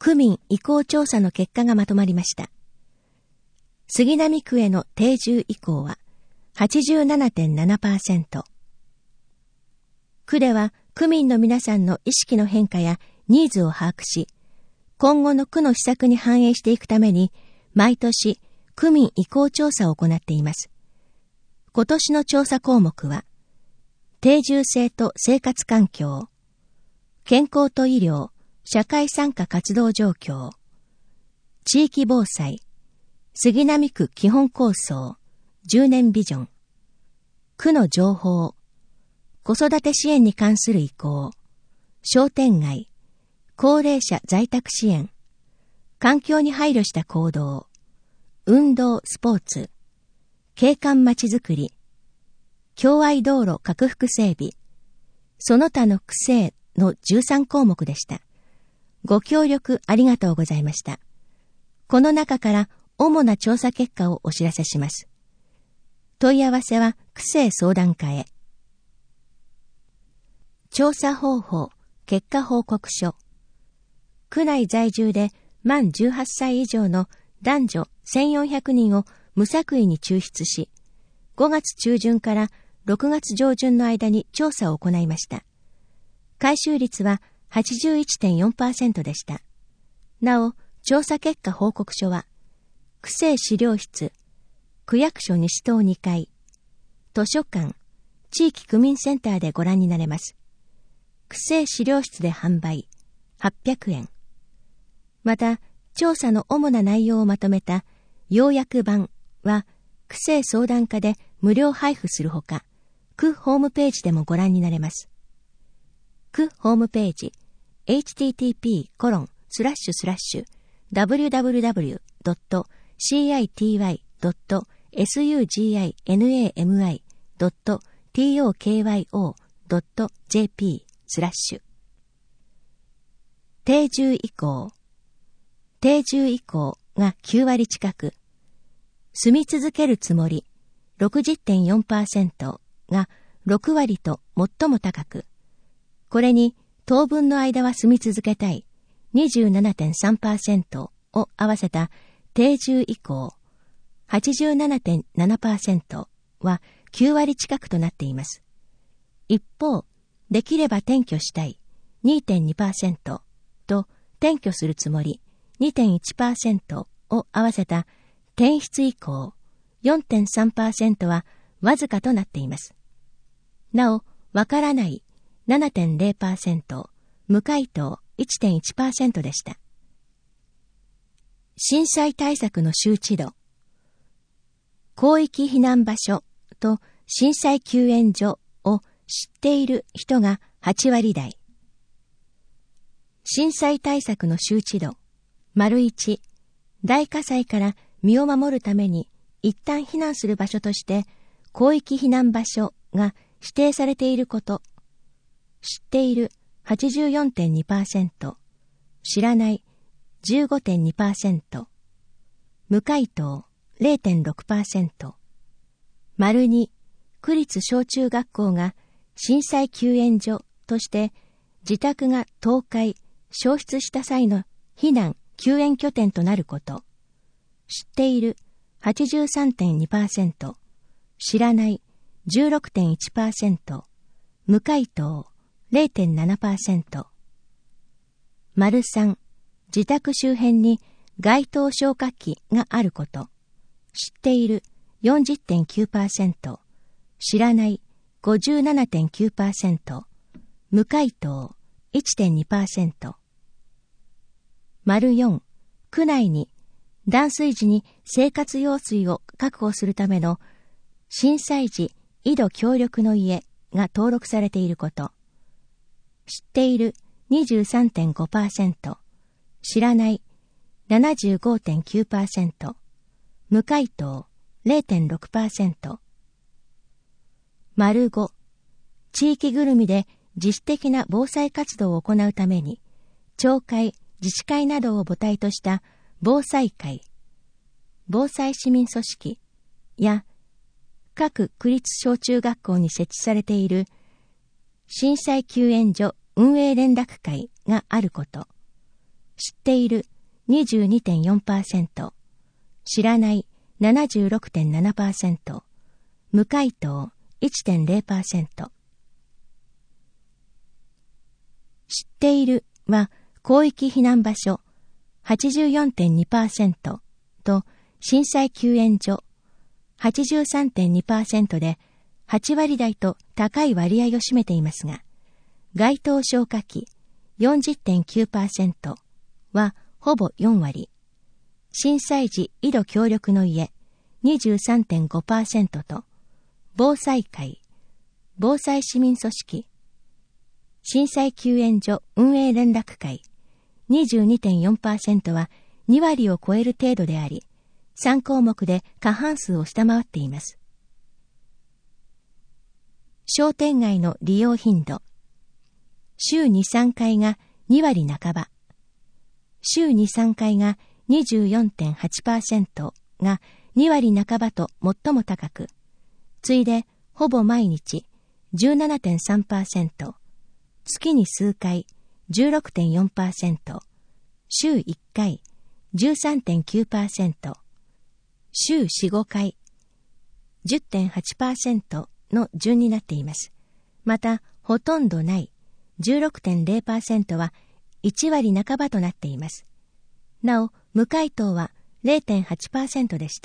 区民意向調査の結果がまとまりました。杉並区への定住意向は 87.7%。区では区民の皆さんの意識の変化やニーズを把握し、今後の区の施策に反映していくために、毎年区民意向調査を行っています。今年の調査項目は、定住性と生活環境、健康と医療、社会参加活動状況、地域防災、杉並区基本構想、10年ビジョン、区の情報、子育て支援に関する意向、商店街、高齢者在宅支援、環境に配慮した行動、運動・スポーツ、景観まちづくり、共愛道路拡幅整備、その他の区政の13項目でした。ご協力ありがとうございました。この中から主な調査結果をお知らせします。問い合わせは区政相談課へ。調査方法、結果報告書。区内在住で満18歳以上の男女1400人を無作為に抽出し、5月中旬から6月上旬の間に調査を行いました。回収率は 81.4% でした。なお、調査結果報告書は、区政資料室、区役所西棟2階、図書館、地域区民センターでご覧になれます。区政資料室で販売、800円。また、調査の主な内容をまとめた要約版は、区政相談課で無料配布するほか、区ホームページでもご覧になれます。区ホームページ、http://www.city.city.tokyo.jp/定住意向。定住意向が9割近く、住み続けるつもり 60.4% が6割と最も高く、これに当分の間は住み続けたい 27.3% を合わせた定住意向 87.7% は9割近くとなっています。一方、できれば転居したい 2.2% と転居するつもり 2.1% を合わせた転出意向 4.3% はわずかとなっています。なお、わからない 7.0%、無回答 1.1% でした。震災対策の周知度。広域避難場所と震災救援所を知っている人が8割台。震災対策の周知度。1、大火災から身を守るために一旦避難する場所として広域避難場所が指定されていること。知っている 84.2%、知らない 15.2%、無回答 0.6%、2、区立小中学校が震災救援所として自宅が倒壊、焼失した際の避難、救援拠点となること。知っている 83.2%、知らない 16.1%、無回答 0.7%。3、自宅周辺に街灯消火器があること。知っている 40.9%、知らない 57.9%、無回答 1.2%。4、区内に断水時に生活用水を確保するための震災時井戸協力の家が登録されていること。知っている 23.5%、知らない 75.9%、無回答 0.6%。5、地域ぐるみで自主的な防災活動を行うために、町会、自治会などを母体とした防災会、防災市民組織や各区立小中学校に設置されている震災救援所運営連絡会があること。 知っている 22.4%、知らない 76.7%、無回答 1.0%。知っているは広域避難場所 84.2% と震災救援所 83.2% で8割台と高い割合を占めていますが、街頭消火器 40.9% はほぼ4割、震災時井戸協力の家 23.5% と、防災会、防災市民組織、震災救援所運営連絡会 22.4% は2割を超える程度であり、3項目で過半数を下回っています。商店街の利用頻度。週2、3回が2割半ば。週2、3回が 24.8% が2割半ばと最も高く、次いでほぼ毎日 17.3%、月に数回 16.4%、週1回 13.9%、週4、5回 10.8% の順になっています。また、ほとんどない 16.0% は1割半ばとなっています。なお、無回答は 0.8% でした。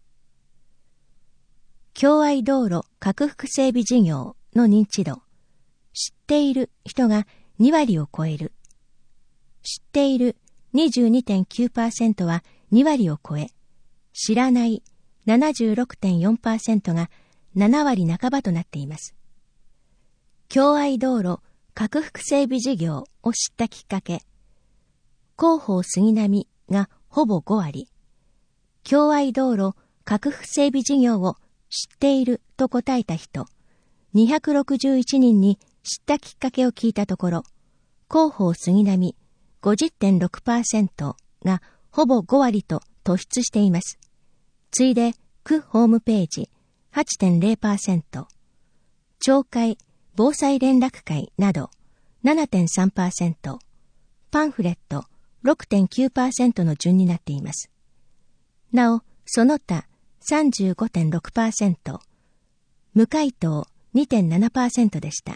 共愛道路拡幅整備事業の認知度。知っている人が2割を超える。知っている 22.9% は2割を超え、知らない 76.4% が7割半ばとなっています。共愛道路拡幅整備事業を知ったきっかけ。広報杉並がほぼ5割。共愛道路拡幅整備事業を知っていると答えた人、261人に知ったきっかけを聞いたところ、広報杉並 50.6% がほぼ5割と突出しています。次いで、区ホームページ 8.0%、町会防災連絡会など 7.3%、パンフレット 6.9% の順になっています。なお、その他 35.6%、無回答 2.7% でした。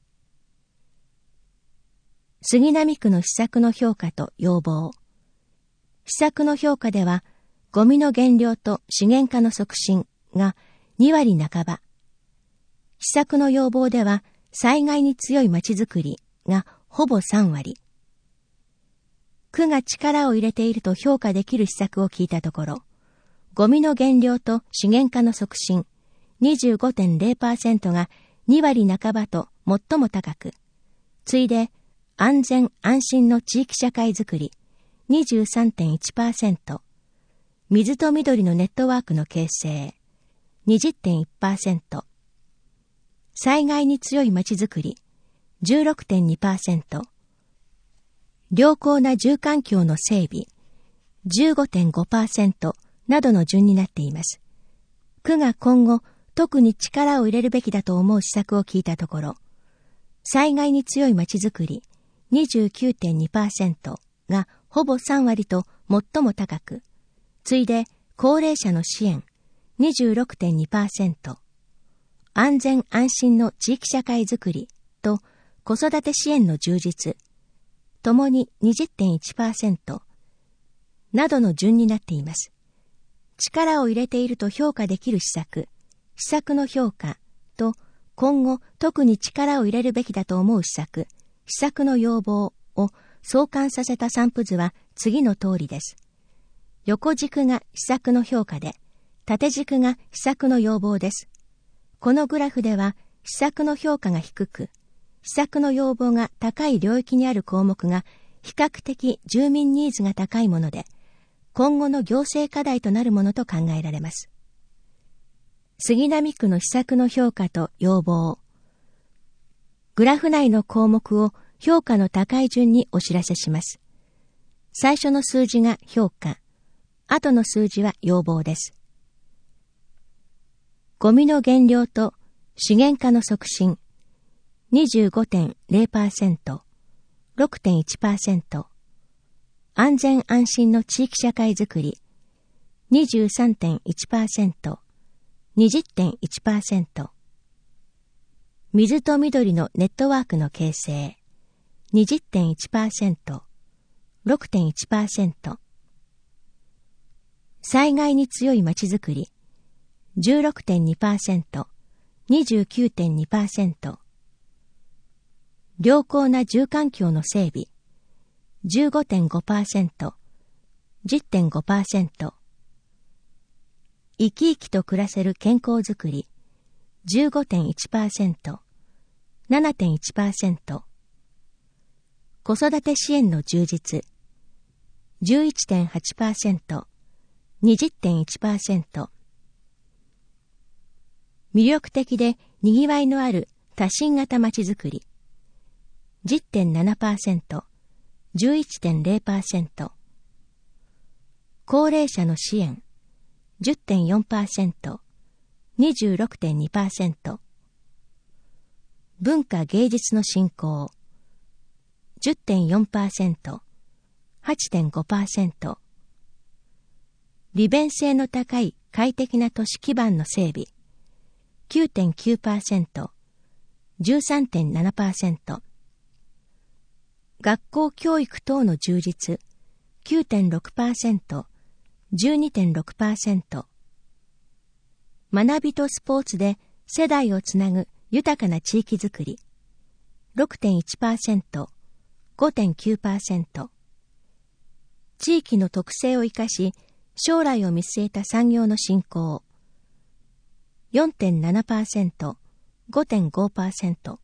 杉並区の施策の評価と要望。施策の評価では、ゴミの減量と資源化の促進が2割半ば。施策の要望では、災害に強いまちづくりがほぼ3割。区が力を入れていると評価できる施策を聞いたところ、ゴミの減量と資源化の促進 25.0% が2割半ばと最も高く、次いで安全安心の地域社会づくり 23.1%、水と緑のネットワークの形成 20.1%、災害に強いまちづくり 16.2%、良好な住環境の整備 15.5% などの順になっています。区が今後特に力を入れるべきだと思う施策を聞いたところ、災害に強いまちづくり 29.2% がほぼ3割と最も高く、次いで高齢者の支援 26.2%、安全安心の地域社会づくりと子育て支援の充実、ともに 20.1% などの順になっています。力を入れていると評価できる施策の評価と今後特に力を入れるべきだと思う施策の要望を相関させた散布図は次の通りです。横軸が施策の評価で、縦軸が施策の要望です。このグラフでは施策の評価が低く、施策の要望が高い領域にある項目が比較的住民ニーズが高いもので、今後の行政課題となるものと考えられます。杉並区の施策の評価と要望。グラフ内の項目を評価の高い順にお知らせします。最初の数字が評価、後の数字は要望です。ゴミの減量と資源化の促進 25.0%、6.1%、 安全安心の地域社会づくり 23.1%、20.1%。水と緑のネットワークの形成 20.1%、6.1%。災害に強いまちづくり 16.2%、29.2%。良好な住環境の整備 15.5%、10.5%。生き生きと暮らせる健康づくり 15.1%、7.1%。子育て支援の充実 11.8%、20.1%。魅力的で賑わいのある多神型まちづくり 10.7%、11.0%。高齢者の支援 10.4%、26.2%。文化芸術の振興 10.4%、8.5%。利便性の高い快適な都市基盤の整備 9.9%、13.7%。学校教育等の充実 9.6%、12.6%。学びとスポーツで世代をつなぐ豊かな地域づくり 6.1%、5.9%。地域の特性を生かし将来を見据えた産業の振興 4.7%、5.5%。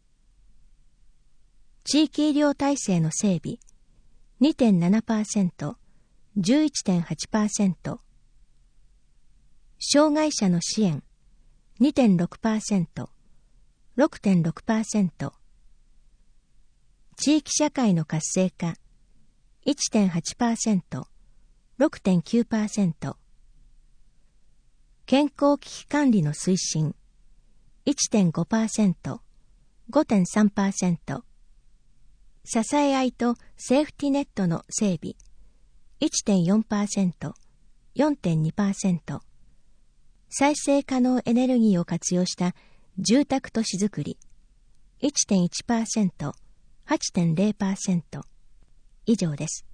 地域医療体制の整備 2.7%、11.8%。障害者の支援 2.6%、6.6%。地域社会の活性化 1.8%、6.9%。健康危機管理の推進 1.5%、5.3%。支え合いとセーフティネットの整備 1.4%、4.2%。再生可能エネルギーを活用した住宅都市づくり 1.1%、8.0%。以上です。